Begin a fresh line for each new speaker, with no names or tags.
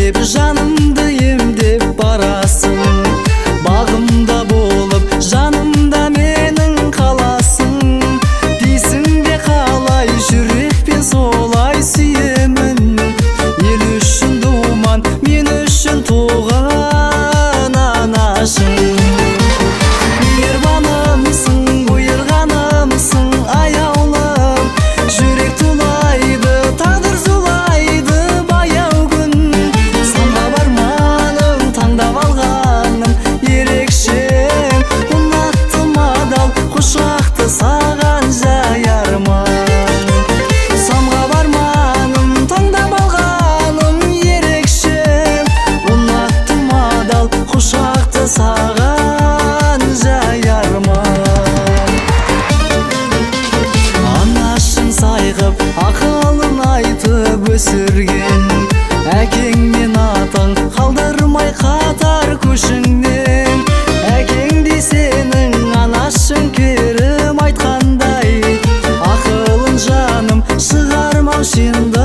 деп жанымды емдеп барасың. Бағымда болып жанымда менің қаласың. Дейсің бе қалай жүрекпен солай сүйемін. Ел үшін думан, мен үшін туған анашым. Мейірбанымсың, бұйырғанымсың аяулым. Жүрек тулайды, тағдыр зулайды баяу күн. Санға барманым, таңдап алғаным ерекше. Ұнаттым адал құшақты саған жаярман. Самға барманым, таңдап алғаным ерекше. Ұнаттым адал құшақты саған жаярман. Анашың сайғып ақылын айтып өсірген. Әкең мен атаң қалдырмай қатар көшіңнен. Әкеңдей сенің анашың керім айтқандай. Ақылын жаным шығармау сенді